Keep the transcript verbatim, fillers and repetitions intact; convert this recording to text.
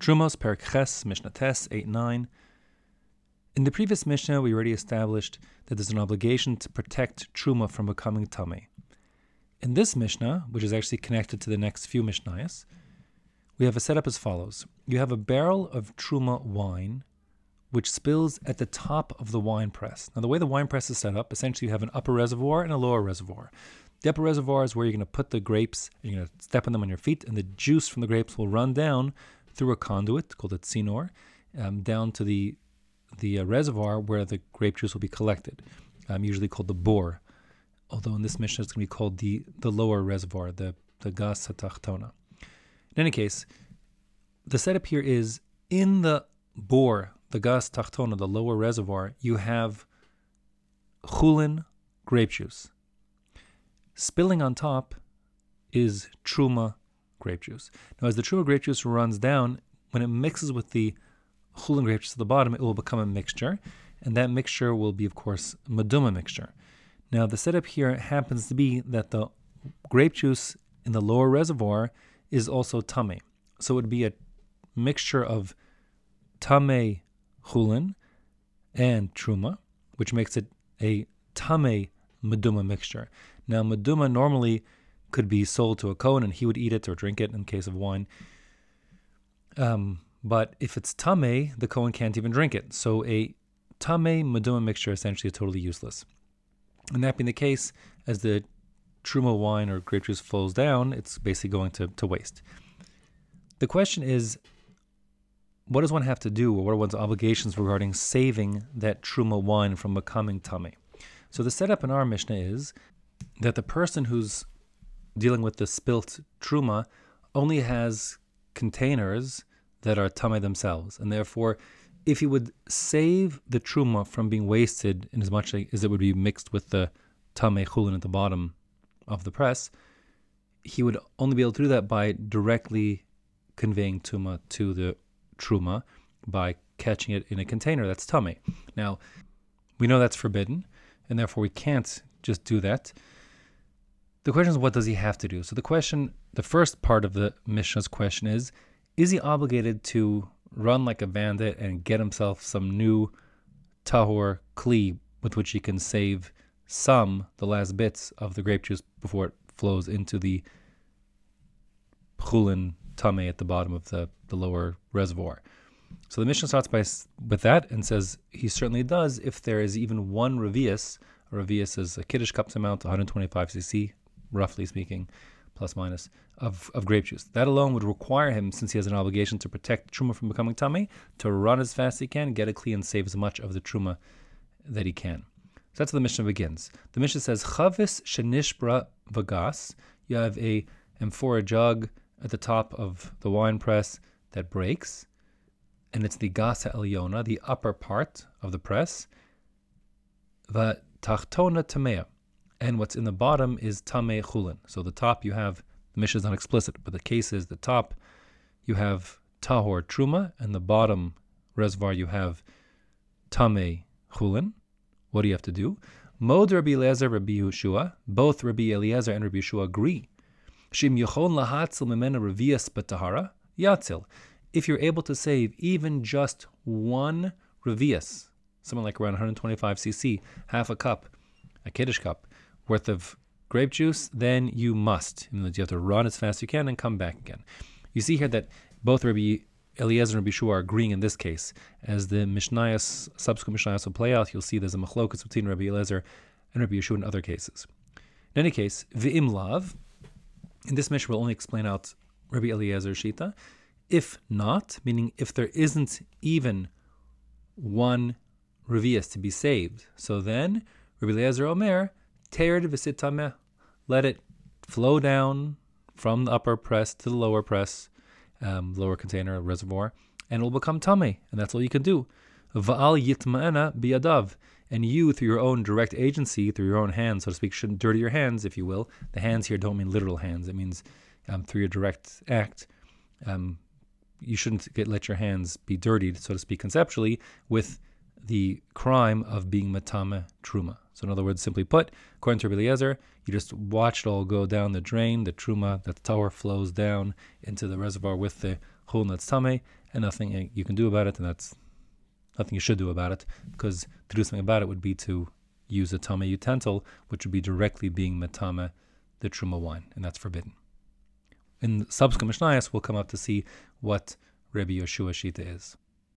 Trumos, Perek Ches, Mishnah Tes, eight nine. In the previous Mishnah, we already established that there's an obligation to protect Truma from becoming Tameh. In this Mishnah, which is actually connected to the next few Mishnayos, we have a setup as follows. You have a barrel of Truma wine, which spills at the top of the wine press. Now, the way the wine press is set up, essentially you have an upper reservoir and a lower reservoir. The upper reservoir is where you're going to put the grapes, you're going to step on them on your feet, and the juice from the grapes will run down through a conduit called a tzinor, um, down to the the uh, reservoir where the grape juice will be collected, um, usually called the bore. Although in this Mishnah it's going to be called the, the lower reservoir, the, the gas hatachtona. In any case, the setup here is in the bore, the gas tachtona, the lower reservoir, you have chulin, grape juice. Spilling on top is truma, grape juice. Now, as the truma grape juice runs down, when it mixes with the chulin grape juice at the bottom, it will become a mixture, and that mixture will be, of course, meduma mixture. Now, the setup here happens to be that the grape juice in the lower reservoir is also tameh. So it would be a mixture of tameh chulin and truma, which makes it a tameh meduma mixture. Now, meduma normally could be sold to a kohen and he would eat it or drink it in case of wine. Um, but if it's tameh, the kohen can't even drink it. So a tameh meduma mixture essentially is totally useless. And that being the case, as the truma wine or grape juice flows down, it's basically going to, to waste. The question is, what does one have to do, or what are one's obligations regarding saving that truma wine from becoming tameh? So the setup in our Mishnah is that the person who's dealing with the spilt truma only has containers that are tameh themselves, and therefore, if he would save the truma from being wasted in as much as it would be mixed with the tameh chulin at the bottom of the press, he would only be able to do that by directly conveying tuma to the truma by catching it in a container that's tameh. Now, we know that's forbidden, and therefore we can't just do that. The question is, what does he have to do? So the question, the first part of the Mishnah's question is, is he obligated to run like a bandit and get himself some new tahor kli with which he can save some, the last bits of the grape juice before it flows into the chulin tameh at the bottom of the, the lower reservoir? So the Mishnah starts by with that and says he certainly does if there is even one revius. A revius is a kiddush cups amount, one hundred twenty-five cc, roughly speaking, plus minus, of, of grape juice. That alone would require him, since he has an obligation to protect truma from becoming tameh, to run as fast as he can, get a kli, and save as much of the truma that he can. So that's where the Mishnah begins. The Mishnah says, Chavis shenishbra vagas. You have a amphora jug at the top of the wine press that breaks, and it's the gas ha'elyona, the upper part of the press, va tachtona tamea. And what's in the bottom is tameh chulin. So the top you have, the Mishnah is not explicit, but the case is the top you have tahor truma, and the bottom reservoir you have tameh chulin. What do you have to do? Mod Rabbi Eliezer, Rabbi Yehoshua, both Rabbi Eliezer and Rabbi Yehoshua agree. Shim yochon lahatzil memena revias batahara yatzil. If you're able to save even just one revias, something like around one hundred twenty-five cc, half a cup, a kiddush cup, worth of grape juice, then you must. You have to run as fast as you can and come back again. You see here that both Rabbi Eliezer and Rabbi Yehoshua are agreeing in this case. As the Mishnayos, subsequent Mishnayos will play out, you'll see there's a machlokas between Rabbi Eliezer and Rabbi Yehoshua in other cases. In any case, v'im lav, in this Mishnah we'll only explain out Rabbi Eliezer's shita. If not, meaning if there isn't even one revius to be saved, so then Rabbi Eliezer Omer, tered v'sit tameh, let it flow down from the upper press to the lower press, um, lower container, reservoir, and it will become tameh, and that's all you can do. Va'al yitma'ena biyadav, and you, through your own direct agency, through your own hands, so to speak, shouldn't dirty your hands, if you will. The hands here don't mean literal hands. It means um, through your direct act, um, you shouldn't get, let your hands be dirtied, so to speak, conceptually, with the crime of being matame truma. So in other words, simply put, according to Rabbi Eliezer, you just watch it all go down the drain, the truma, that the tower flows down into the reservoir with the chulin that's tameh, and nothing you can do about it, and that's nothing you should do about it, because to do something about it would be to use a tameh utensil, which would be directly being metame the truma wine, and that's forbidden. In subsequent Mishnayos, we'll come up to see what Rabbi Yeshua Shita is.